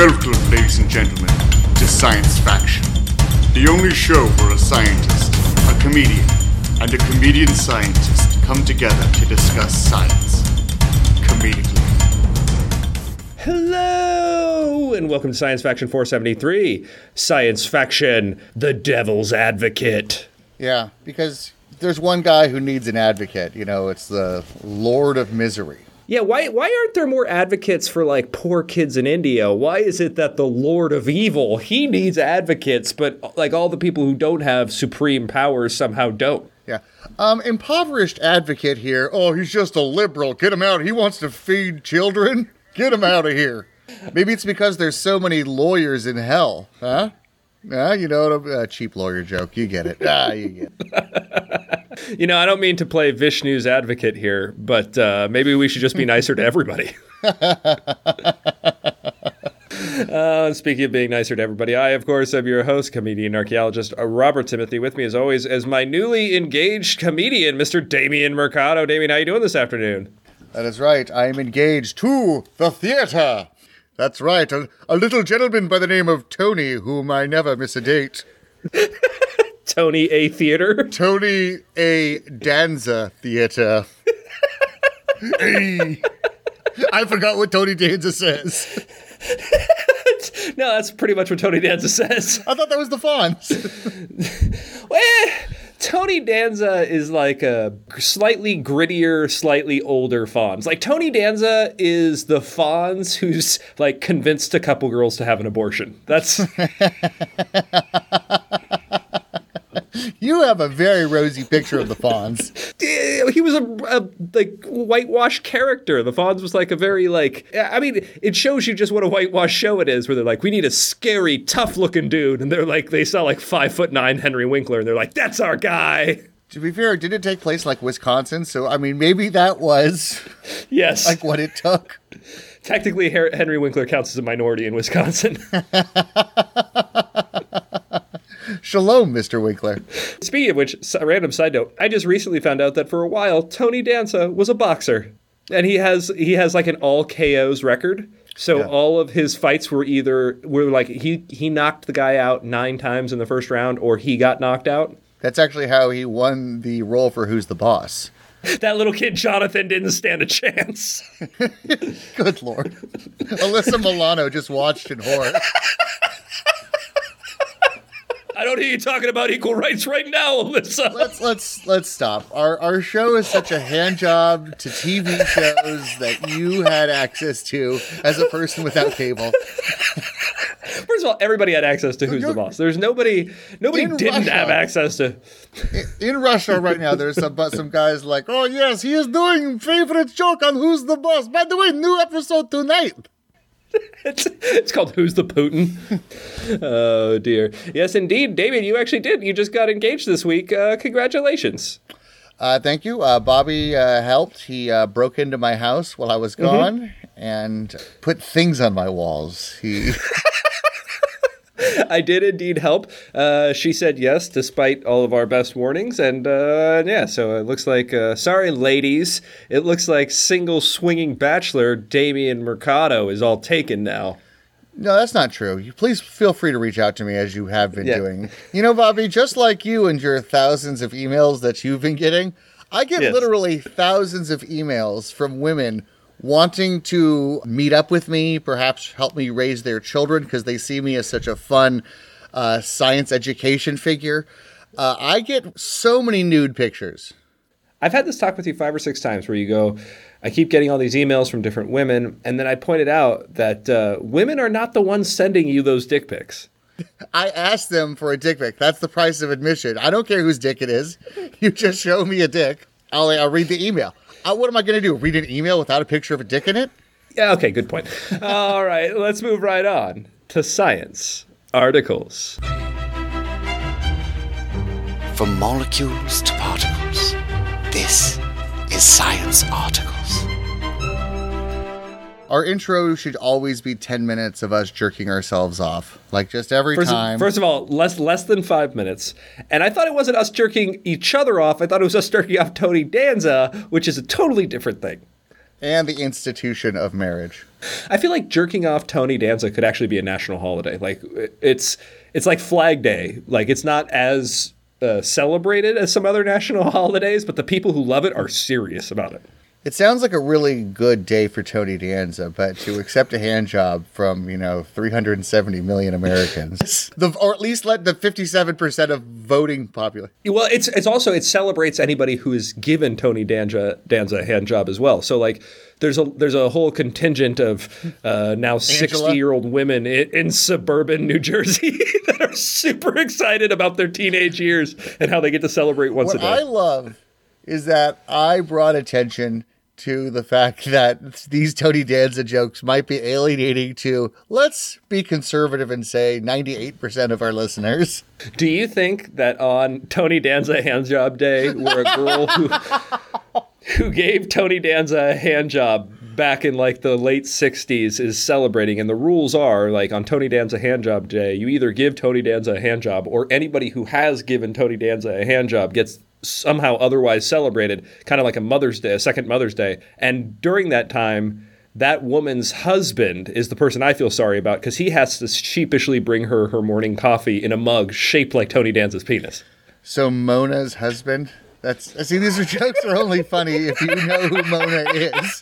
Welcome, ladies and gentlemen, to Science Faction, the only show where a scientist, a comedian, and a comedian scientist come together to discuss science comedically. Hello, and welcome to Science Faction 473, Science Faction, the Devil's Advocate. Yeah, because there's one guy who needs an advocate. You know, it's the Lord of Misery. Yeah, why aren't there more advocates for, like, poor kids in India? Why is it that the Lord of Evil, he needs advocates, but, like, all the people who don't have supreme powers somehow don't? Yeah. Impoverished advocate here. Oh, he's just a liberal. Get him out. He wants to feed children. Get him out of here. Maybe it's because there's so many lawyers in hell, huh? You know what a cheap lawyer joke. You get it. You get it. You know, I don't mean to play Vishnu's advocate here, but maybe we should just be nicer to everybody. Speaking of being nicer to everybody, I, of course, am your host, comedian archaeologist Robert Timothy. With me, as always, as my newly engaged comedian, Mr. Damien Mercado. Damien, how you doing this afternoon? That is right. I am engaged to the theater. That's right. A little gentleman by the name of Tony, whom I never miss a date. Tony A. Theater? Tony A. Danza Theater. Hey. I forgot what Tony Danza says. No, that's pretty much what Tony Danza says. I thought that was the Fonz. Well, Tony Danza is like a slightly grittier, slightly older Fonz. Like, Tony Danza is the Fonz who's, like, convinced a couple girls to have an abortion. That's... You have a very rosy picture of the Fonz. He was a like whitewashed character. The Fonz was like a very like, I mean, it shows you just what a whitewashed show it is, where they're like, we need a scary, tough looking dude. And they're like, they saw like 5'9" Henry Winkler and they're like, that's our guy. To be fair, did it take place like Wisconsin? So, I mean, maybe that was yes, like what it took. Technically, Henry Winkler counts as a minority in Wisconsin. Shalom, Mr. Winkler. Speaking of which, a random side note, I just recently found out that for a while, Tony Danza was a boxer. And he has like an all KOs record. So yeah. All of his fights were like he knocked the guy out 9 times in the first round, or he got knocked out. That's actually how he won the role for Who's the Boss. That little kid, Jonathan, didn't stand a chance. Good Lord. Alyssa Milano just watched in horror. I don't hear you talking about equal rights right now, Alyssa. Let's stop. Our show is such a hand job to TV shows that you had access to as a person without cable. First of all, everybody had access to Who's the Boss. There's nobody didn't Russia, have access to. In Russia right now, there's some guys like, oh yes, he is doing favorite joke on Who's the Boss. By the way, new episode tonight. It's called Who's the Putin? Oh, dear. Yes, indeed. David, you actually did. You just got engaged this week. Congratulations. Thank you. Bobby helped. He broke into my house while I was gone and put things on my walls. I did indeed help. She said yes, despite all of our best warnings. And yeah, so it looks like, sorry, ladies, it looks like single swinging bachelor Damien Mercado is all taken now. No, that's not true. You please feel free to reach out to me as you have been doing. You know, Bobby, just like you and your thousands of emails that you've been getting, I get literally thousands of emails from women wanting to meet up with me, perhaps help me raise their children because they see me as such a fun science education figure. I get so many nude pictures. I've had this talk with you 5 or 6 times where you go, I keep getting all these emails from different women, and then I pointed out that women are not the ones sending you those dick pics. I asked them for a dick pic. That's the price of admission. I don't care whose dick it is. You just show me a dick. I'll read the email. What am I going to do? Read an email without a picture of a dick in it? Yeah, okay, good point. All right, let's move right on to science articles. From molecules to particles, this is Science Articles. Our intro should always be 10 minutes of us jerking ourselves off. Like, just every time. First of all, less than 5 minutes. And I thought it wasn't us jerking each other off. I thought it was us jerking off Tony Danza, which is a totally different thing. And the institution of marriage. I feel like jerking off Tony Danza could actually be a national holiday. Like, it's like Flag Day. Like, it's not as celebrated as some other national holidays, but the people who love it are serious about it. It sounds like a really good day for Tony Danza, but to accept a hand job from, 370 million Americans, or at least let the 57% of voting population. Well, it's also, it celebrates anybody who has given Tony Danza a hand job as well. So, like, there's a whole contingent of now 60-year-old women in suburban New Jersey that are super excited about their teenage years and how they get to celebrate once a day. What I love is that I brought attention to the fact that these Tony Danza jokes might be alienating to, let's be conservative and say 98% of our listeners. Do you think that on Tony Danza Handjob Day, where a girl who gave Tony Danza a hand job back in like the late 60s is celebrating, and the rules are like on Tony Danza Handjob Day, you either give Tony Danza a hand job or anybody who has given Tony Danza a hand job gets somehow otherwise celebrated, kind of like a Mother's Day, a second Mother's Day. And during that time, that woman's husband is the person I feel sorry about because he has to sheepishly bring her morning coffee in a mug shaped like Tony Danza's penis. So Mona's husband? See, these are jokes that are only funny if you know who Mona is.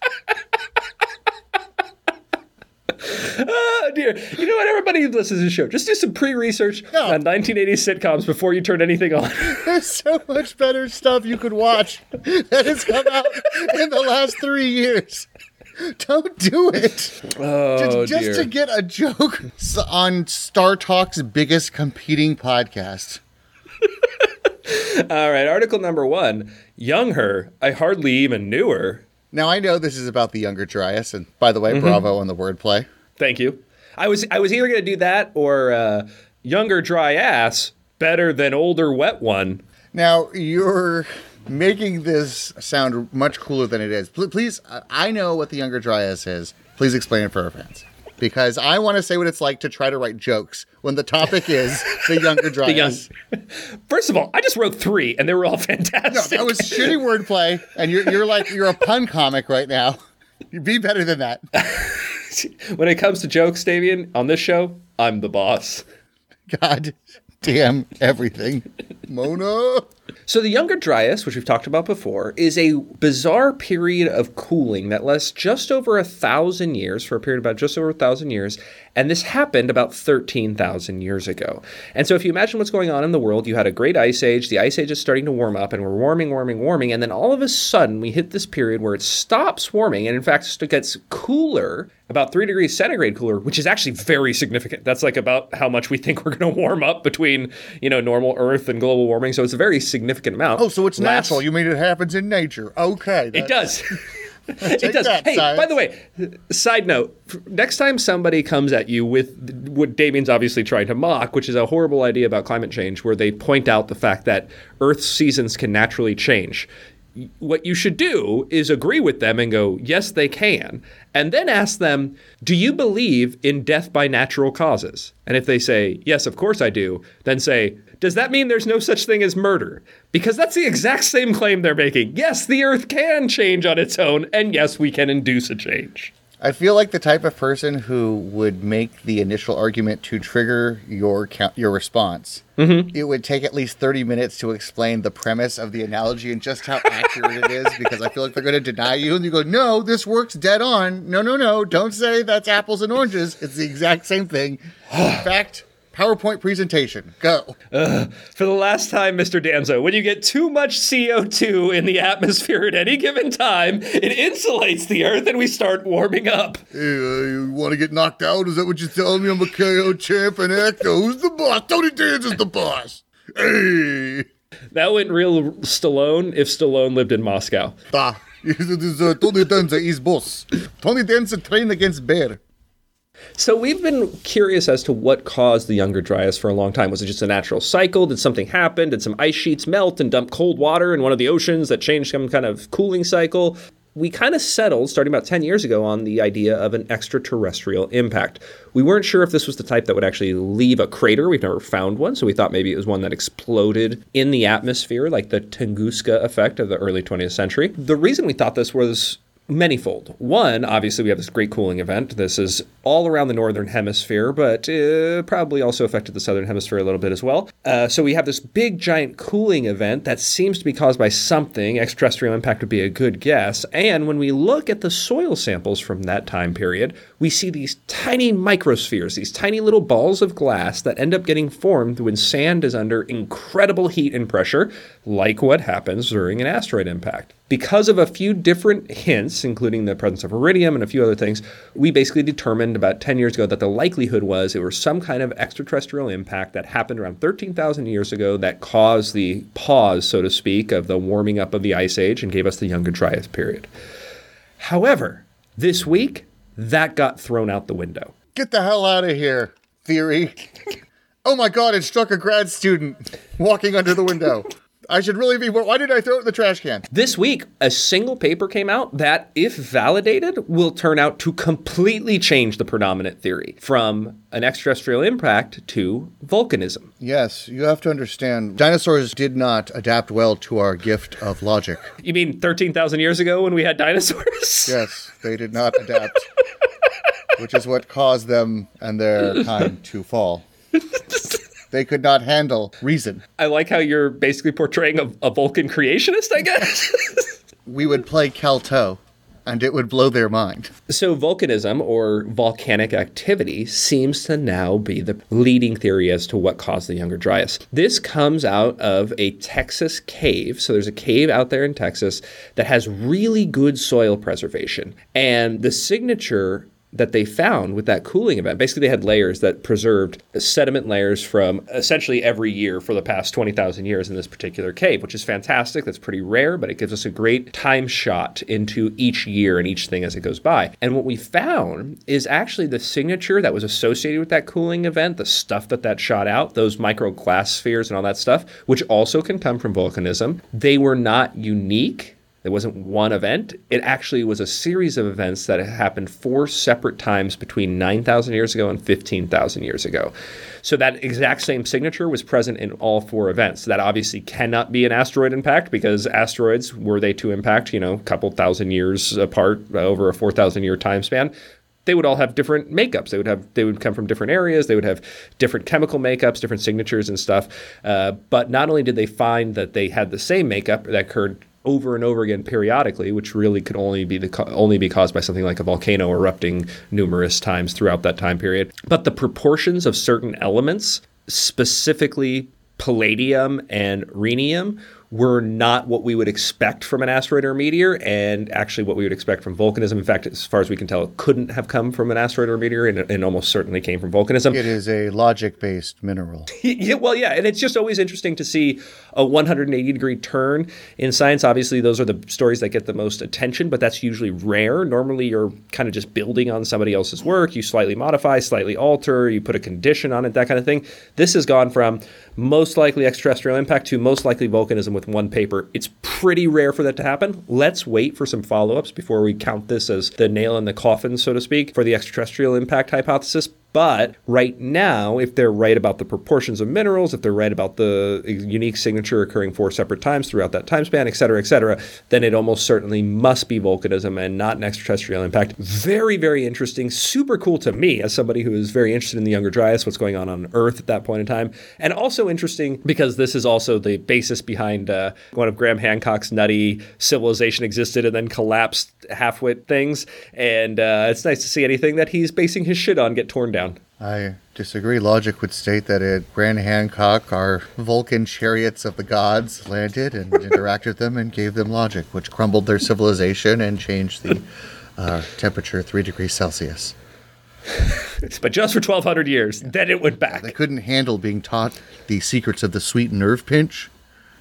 Oh, dear. You know what? Everybody who listens to the show, just do some pre-research on 1980s sitcoms before you turn anything on. There's so much better stuff you could watch that has come out in the last 3 years. Don't do it. Oh, just to get a joke on Star Talk's biggest competing podcast. All right, article number 1. Young her, I hardly even knew her. Now, I know this is about the Younger Dryas, and by the way, bravo on the wordplay. Thank you. I was either going to do that or Younger Dry Ass, better than Older Wet One. Now, you're making this sound much cooler than it is. Please, I know what the Younger Dryas is. Please explain it for our fans. Because I want to say what it's like to try to write jokes when the topic is the Younger Dryas. First of all, I just wrote 3, and they were all fantastic. No, that was shitty wordplay, and you're a pun comic right now. You'd be better than that. When it comes to jokes, Davian, on this show, I'm the boss. God damn everything. Mona. So the Younger Dryas, which we've talked about before, is a bizarre period of cooling that lasts just over 1,000 years, for a period about just over 1,000 years, and this happened about 13,000 years ago. And so if you imagine what's going on in the world, you had a great ice age, the ice age is starting to warm up, and we're warming, and then all of a sudden we hit this period where it stops warming, and in fact it gets cooler, about 3 degrees centigrade cooler, which is actually very significant. That's like about how much we think we're going to warm up between, normal Earth and global warming, so it's a very significant amount. Oh, so it's natural. You mean it happens in nature. Okay. It does. It does. Hey, science. By the way, side note, next time somebody comes at you with what Damien's obviously trying to mock, which is a horrible idea about climate change, where they point out the fact that Earth's seasons can naturally change, what you should do is agree with them and go, yes, they can. And then ask them, do you believe in death by natural causes? And if they say, yes, of course I do, then say, does that mean there's no such thing as murder? Because that's the exact same claim they're making. Yes, the Earth can change on its own, and yes, we can induce a change. I feel like the type of person who would make the initial argument to trigger your response. Mm-hmm. It would take at least 30 minutes to explain the premise of the analogy and just how accurate it is, because I feel like they're going to deny you. And you go, no, this works dead on. No. Don't say that's apples and oranges. It's the exact same thing. In fact, PowerPoint presentation. Go. For the last time, Mr. Danza, when you get too much CO2 in the atmosphere at any given time, it insulates the Earth and we start warming up. Hey, you want to get knocked out? Is that what you're telling me? I'm a KO champ and actor. Who's the boss? Tony Danza's the boss. Hey. That went real Stallone if Stallone lived in Moscow. Tony Danza is boss. Tony Danza trained against bear. So we've been curious as to what caused the Younger Dryas for a long time. Was it just a natural cycle? Did something happen? Did some ice sheets melt and dump cold water in one of the oceans that changed some kind of cooling cycle? We kind of settled, starting about 10 years ago, on the idea of an extraterrestrial impact. We weren't sure if this was the type that would actually leave a crater. We've never found one, so we thought maybe it was one that exploded in the atmosphere, like the Tunguska effect of the early 20th century. The reason we thought this was Manyfold. One, obviously, we have this great cooling event. This is all around the northern hemisphere, but probably also affected the southern hemisphere a little bit as well. So we have this big, giant cooling event that seems to be caused by something. Extraterrestrial impact would be a good guess. And when we look at the soil samples from that time period, we see these tiny microspheres, these tiny little balls of glass that end up getting formed when sand is under incredible heat and pressure, like what happens during an asteroid impact. Because of a few different hints, including the presence of iridium and a few other things, we basically determined about 10 years ago that the likelihood was it was some kind of extraterrestrial impact that happened around 13,000 years ago that caused the pause, so to speak, of the warming up of the Ice Age and gave us the Younger Dryas period. However, this week, that got thrown out the window. Get the hell out of here, theory. Oh my God, it struck a grad student walking under the window. I should really be... Why did I throw it in the trash can? This week, a single paper came out that, if validated, will turn out to completely change the predominant theory from an extraterrestrial impact to volcanism. Yes, you have to understand, dinosaurs did not adapt well to our gift of logic. You mean 13,000 years ago when we had dinosaurs? Yes, they did not adapt, which is what caused them and their kind to fall. They could not handle reason. I like how you're basically portraying a Vulcan creationist, I guess. We would play Calto, and it would blow their mind. So volcanism, or volcanic activity, seems to now be the leading theory as to what caused the Younger Dryas. This comes out of a Texas cave. So there's a cave out there in Texas that has really good soil preservation. And the signature that they found with that cooling event, basically they had layers that preserved sediment layers from essentially every year for the past 20,000 years in this particular cave, which is fantastic. That's pretty rare, but it gives us a great time shot into each year and each thing as it goes by. And what we found is actually the signature that was associated with that cooling event, the stuff that shot out, those micro glass spheres and all that stuff, which also can come from volcanism. They were not unique. It wasn't one event. It actually was a series of events that happened 4 separate times between 9,000 years ago and 15,000 years ago. So that exact same signature was present in all 4 events. That obviously cannot be an asteroid impact because asteroids, were they to impact, a couple thousand years apart over a 4,000-year time span, they would all have different makeups. They would come from different areas. They would have different chemical makeups, different signatures and stuff. But not only did they find that they had the same makeup that occurred over and over again periodically, which really could only be caused by something like a volcano erupting numerous times throughout that time period. But the proportions of certain elements, specifically palladium and rhenium, were not what we would expect from an asteroid or meteor, and actually what we would expect from volcanism. In fact, as far as we can tell, it couldn't have come from an asteroid or meteor, and almost certainly came from volcanism. It is a logic-based mineral. Yeah, and it's just always interesting to see a 180-degree turn in science. Obviously, those are the stories that get the most attention, but that's usually rare. Normally, you're kind of just building on somebody else's work. You slightly modify, slightly alter, you put a condition on it, that kind of thing. This has gone from most likely extraterrestrial impact to most likely volcanism with one paper. It's pretty rare for that to happen. Let's wait for some follow-ups before we count this as the nail in the coffin, so to speak, for the extraterrestrial impact hypothesis. But right now, if they're right about the proportions of minerals, if they're right about the unique signature occurring 4 separate times throughout that time span, et cetera, then it almost certainly must be volcanism and not an extraterrestrial impact. Very, very interesting. Super cool to me as somebody who is very interested in the Younger Dryas, what's going on Earth at that point in time. And also interesting because this is also the basis behind one of Graham Hancock's nutty civilization existed and then collapsed half-wit things. And it's nice to see anything that he's basing his shit on get torn down. I disagree. Logic would state that at Graham Hancock, our Vulcan chariots of the gods landed and interacted with them and gave them logic, which crumbled their civilization and changed the temperature 3 degrees Celsius. But just for 1,200 years, then it went back. They couldn't handle being taught the secrets of the sweet nerve pinch.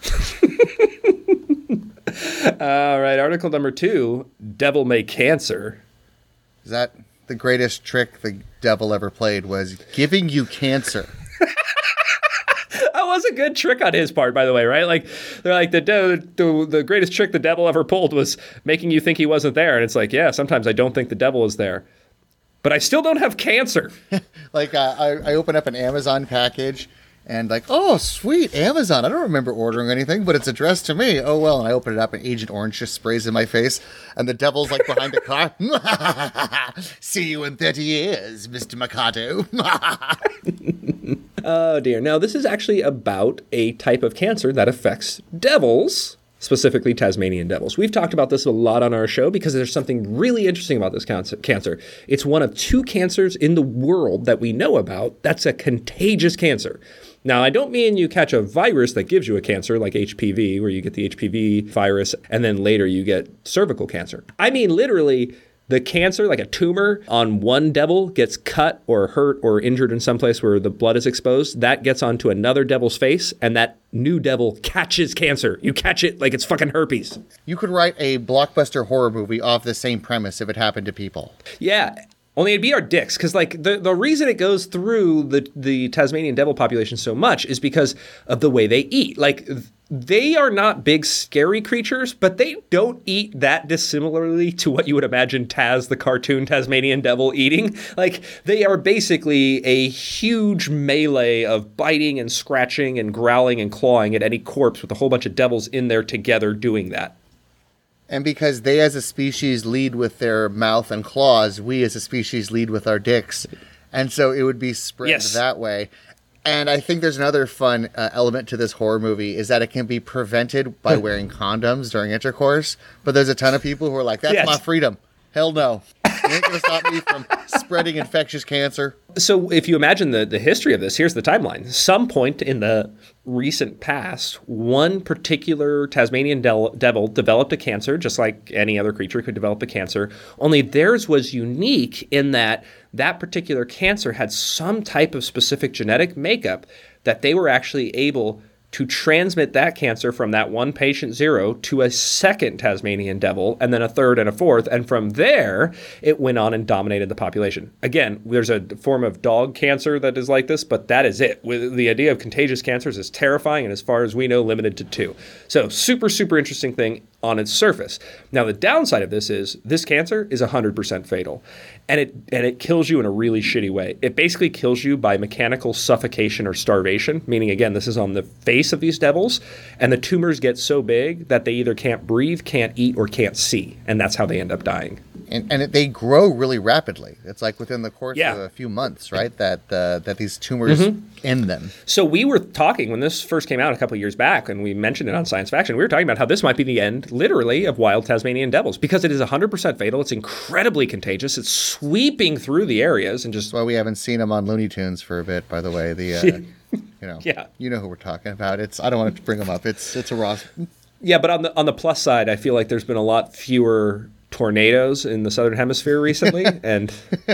All right, article number 2, Devil May Cancer. Is that the greatest trick the devil ever played, was giving you cancer? That was a good trick on his part, by the way, right? Like, they're like, the greatest trick the devil ever pulled was making you think he wasn't there. And it's like, yeah, sometimes I don't think the devil is there, but I still don't have cancer. Like, I open up an Amazon package And like, oh, sweet, Amazon. I don't remember ordering anything, but it's addressed to me. Oh, well. And I open it up and Agent Orange just sprays in my face. And the devil's like behind the car. See you in 30 years, Mr. Mikado. Oh, dear. Now, this is actually about a type of cancer that affects devils, specifically Tasmanian devils. We've talked about this a lot on our show because there's something really interesting about this cancer. It's one of 2 cancers in the world that we know about that's a contagious cancer. Now, I don't mean you catch a virus that gives you a cancer like HPV, where you get the HPV virus and then later you get cervical cancer. I mean literally the cancer, like a tumor on one devil, gets cut or hurt or injured in some place where the blood is exposed. That gets onto another devil's face, and that new devil catches cancer. You catch it like it's fucking herpes. You could write a blockbuster horror movie off the same premise if it happened to people. Yeah. Only it'd be our dicks, because like the reason it goes through the Tasmanian devil population so much is because of the way they eat. Like, they are not big, scary creatures, but they don't eat that dissimilarly to what you would imagine Taz, the cartoon Tasmanian devil, eating. Like, they are basically a huge melee of biting and scratching and growling and clawing at any corpse with a whole bunch of devils in there together doing that. And because they as a species lead with their mouth and claws, we as a species lead with our dicks. And so it would be spread that way. And I think there's another fun element to this horror movie is that it can be prevented by wearing condoms during intercourse. But there's a ton of people who are like, that's my freedom. Hell no. You ain't going to stop me from spreading infectious cancer. So if you imagine the history of this, here's the timeline. Some point in the recent past, one particular Tasmanian devil developed a cancer, just like any other creature could develop a cancer, only theirs was unique in that particular cancer had some type of specific genetic makeup that they were actually able to transmit that cancer from that one patient 0 to a second Tasmanian devil, and then a third and a fourth. And from there, it went on and dominated the population. Again, there's a form of dog cancer that is like this, but that is it. The idea of contagious cancers is terrifying, and as far as we know, limited to 2. So super, super interesting thing on its surface. Now, the downside of this is this cancer is 100% fatal, and it kills you in a really shitty way. It basically kills you by mechanical suffocation or starvation, meaning, again, this is on the face of these devils, and the tumors get so big that they either can't breathe, can't eat, or can't see, and that's how they end up dying. And they grow really rapidly. It's like within the course of a few months, right? That these tumors end them. So we were talking when this first came out a couple of years back, and we mentioned it on Science Faction. We were talking about how this might be the end, literally, of wild Tasmanian devils because it is 100% fatal. It's incredibly contagious. It's sweeping through the areas and just. Well, we haven't seen them on Looney Tunes for a bit, by the way. You know who we're talking about. I don't want to bring them up. It's a Ross. Yeah, but on the plus side, I feel like there's been a lot fewer tornadoes in the Southern Hemisphere recently, and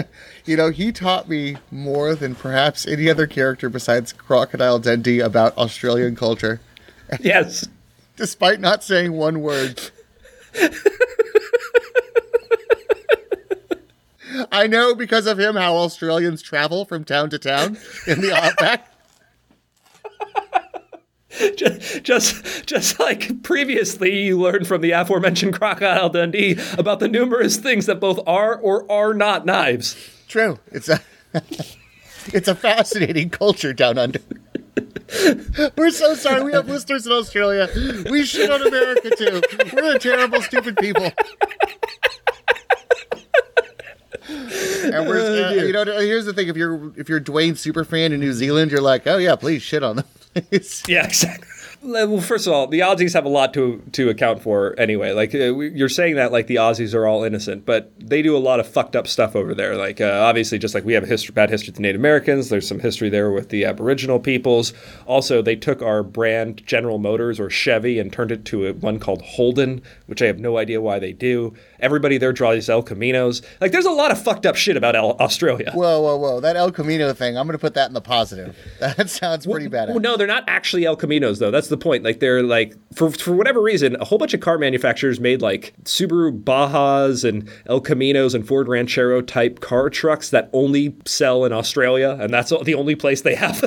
he taught me more than perhaps any other character besides Crocodile Dundee about Australian culture. Yes. Despite not saying one word. I know because of him how Australians travel from town to town in the outback. Just like previously you learned from the aforementioned Crocodile Dundee about the numerous things that both are or are not knives. True. It's a fascinating culture down under. We're so sorry. We have listeners in Australia. We shit on America too. We're a terrible, stupid people. And here's the thing: if you're Dwayne superfan in New Zealand, you're like, oh yeah, please shit on them. Yeah, exactly. Well, first of all, the Aussies have a lot to account for anyway. Like, you're saying that like the Aussies are all innocent, but they do a lot of fucked up stuff over there. Like, obviously, just like we have a bad history with the Native Americans, there's some history there with the Aboriginal peoples. Also, they took our brand General Motors or Chevy and turned it to one called Holden, which I have no idea why they do. Everybody there drives El Caminos. Like, there's a lot of fucked up shit about Australia. Whoa. That El Camino thing, I'm going to put that in the positive. That sounds pretty bad. Well, no, they're not actually El Caminos, though. That's the point. Like, they're like, for whatever reason, a whole bunch of car manufacturers made like Subaru Bajas and El Caminos and Ford Ranchero type car trucks that only sell in Australia, and that's the only place they have them.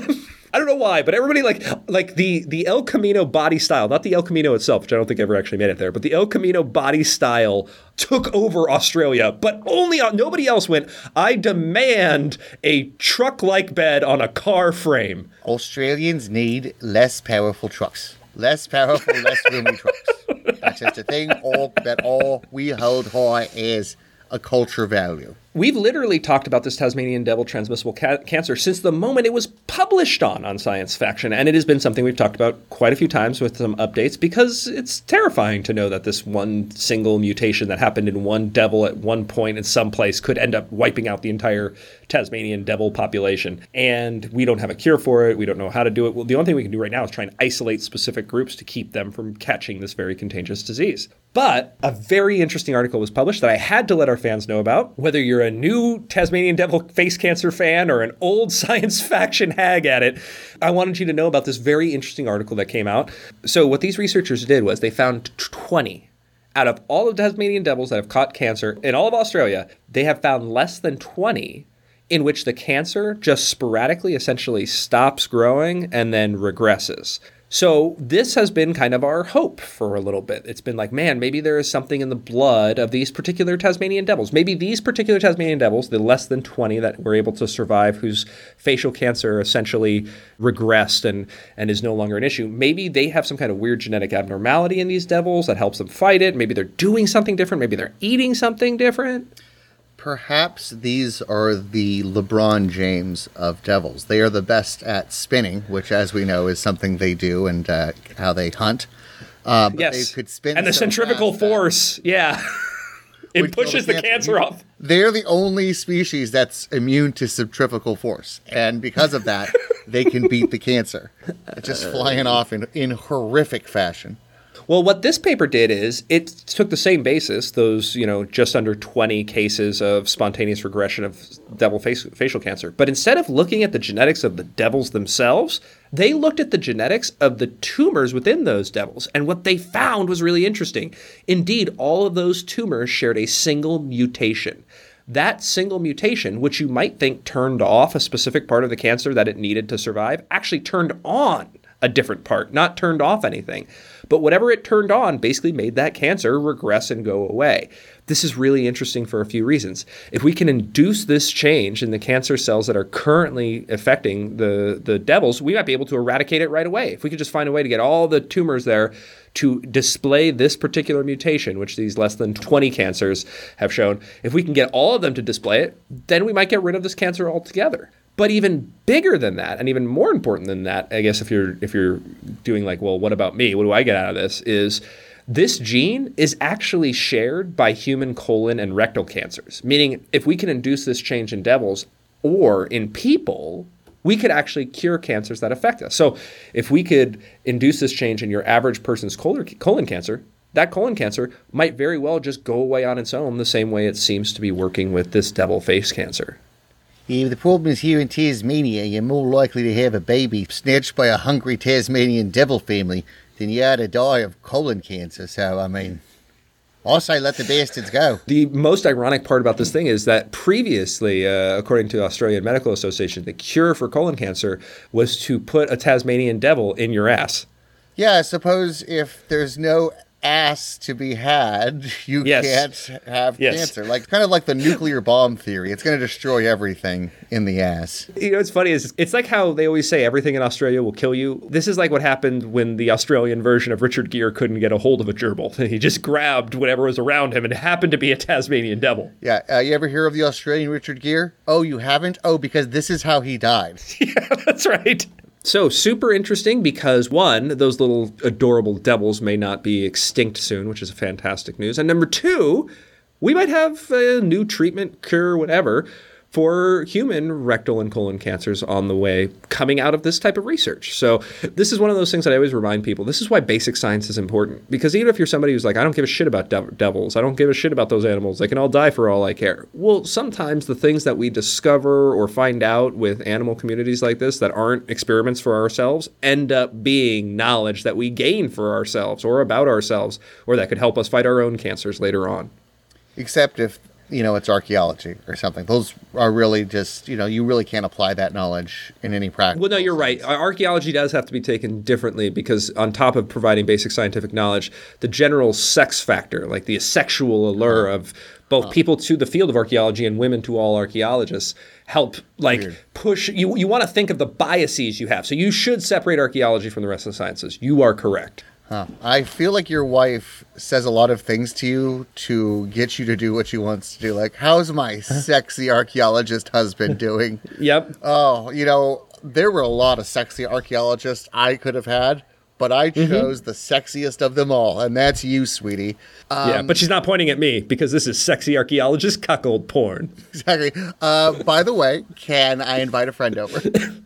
I don't know why, but everybody like the El Camino body style, not the El Camino itself, which I don't think ever actually made it there, but the El Camino body style took over Australia, but nobody else went, I demand a truck-like bed on a car frame. Australians need less powerful trucks. Less powerful, less roomy trucks. That's just a thing all we hold high as a culture value. We've literally talked about this Tasmanian devil transmissible cancer since the moment it was published on Science Faction, and it has been something we've talked about quite a few times with some updates because it's terrifying to know that this one single mutation that happened in one devil at one point in some place could end up wiping out the entire Tasmanian devil population. And we don't have a cure for it. We don't know how to do it. Well, the only thing we can do right now is try and isolate specific groups to keep them from catching this very contagious disease. But a very interesting article was published that I had to let our fans know about. Whether you're a new Tasmanian devil face cancer fan or an old Science Faction hag at it, I wanted you to know about this very interesting article that came out. So what these researchers did was they found 20 out of all of the Tasmanian devils that have caught cancer in all of Australia. They have found less than 20 in which the cancer just sporadically essentially stops growing and then regresses. So this has been kind of our hope for a little bit. It's been like, man, maybe there is something in the blood of these particular Tasmanian devils. Maybe these particular Tasmanian devils, the less than 20 that were able to survive, whose facial cancer essentially regressed and is no longer an issue, maybe they have some kind of weird genetic abnormality in these devils that helps them fight it. Maybe they're doing something different. Maybe they're eating something different. Perhaps these are the LeBron James of devils. They are the best at spinning, which, as we know, is something they do and how they hunt. But yes, they could spin and the centrifugal force, it pushes the cancer off. They're the only species that's immune to centrifugal force, and because of that, they can beat the cancer, just flying off in horrific fashion. Well, what this paper did is it took the same basis, those, just under 20 cases of spontaneous regression of devil facial cancer. But instead of looking at the genetics of the devils themselves, they looked at the genetics of the tumors within those devils. And what they found was really interesting. Indeed, all of those tumors shared a single mutation. That single mutation, which you might think turned off a specific part of the cancer that it needed to survive, actually turned on a different part, not turned off anything. But whatever it turned on basically made that cancer regress and go away. This is really interesting for a few reasons. If we can induce this change in the cancer cells that are currently affecting the devils, we might be able to eradicate it right away. If we could just find a way to get all the tumors there to display this particular mutation, which these less than 20 cancers have shown, if we can get all of them to display it, then we might get rid of this cancer altogether. But even bigger than that, and even more important than that, I guess if you're doing like, well, what about me? What do I get out of this? Is this gene is actually shared by human colon and rectal cancers. Meaning, if we can induce this change in devils or in people, we could actually cure cancers that affect us. So if we could induce this change in your average person's colon cancer, that colon cancer might very well just go away on its own the same way it seems to be working with this devil face cancer. Yeah, the problem is here in Tasmania, you're more likely to have a baby snatched by a hungry Tasmanian devil family than you are to die of colon cancer. So, I say let the bastards go. The most ironic part about this thing is that previously, according to the Australian Medical Association, the cure for colon cancer was to put a Tasmanian devil in your ass. Yeah, I suppose if there's no ass to be had, you can't have cancer. Kind of like the nuclear bomb theory. It's going to destroy everything in the ass. What's funny is it's like how they always say everything in Australia will kill you. This is like what happened when the Australian version of Richard Gere couldn't get a hold of a gerbil. He just grabbed whatever was around him and it happened to be a Tasmanian devil. Yeah, you ever hear of the Australian Richard Gere? Oh, you haven't? Oh, because this is how he died. Yeah, that's right. So super interesting because, one, those little adorable devils may not be extinct soon, which is fantastic news. And number two, we might have a new treatment, cure, whatever, for human rectal and colon cancers on the way coming out of this type of research. So this is one of those things that I always remind people. This is why basic science is important. Because even if you're somebody who's like, I don't give a shit about devils, I don't give a shit about those animals, they can all die for all I care. Well, sometimes the things that we discover or find out with animal communities like this that aren't experiments for ourselves end up being knowledge that we gain for ourselves or about ourselves, or that could help us fight our own cancers later on. Except if it's archaeology or something. Those are really just, you really can't apply that knowledge in any practice. Well, no, you're right. Archaeology does have to be taken differently because on top of providing basic scientific knowledge, the general sex factor, like the sexual allure of both people to the field of archaeology and women to all archaeologists, help push. You want to think of the biases you have. So you should separate archaeology from the rest of the sciences. You are correct. I feel like your wife says a lot of things to you to get you to do what she wants to do. Like, how's my sexy archaeologist husband doing? Yep. Oh, there were a lot of sexy archaeologists I could have had, but I chose the sexiest of them all, and that's you, sweetie. Yeah, but she's not pointing at me because this is sexy archaeologist cuckold porn. Exactly. By the way, can I invite a friend over?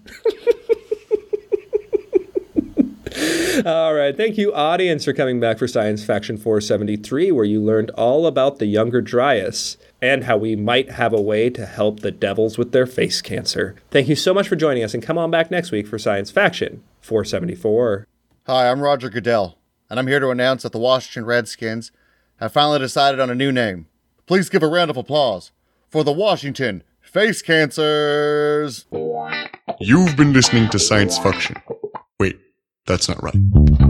All right. Thank you, audience, for coming back for Science Faction 473, where you learned all about the Younger Dryas and how we might have a way to help the devils with their face cancer. Thank you so much for joining us, and come on back next week for Science Faction 474. Hi, I'm Roger Goodell, and I'm here to announce that the Washington Redskins have finally decided on a new name. Please give a round of applause for the Washington Face Cancers! You've been listening to Science Faction. Wait, that's not right.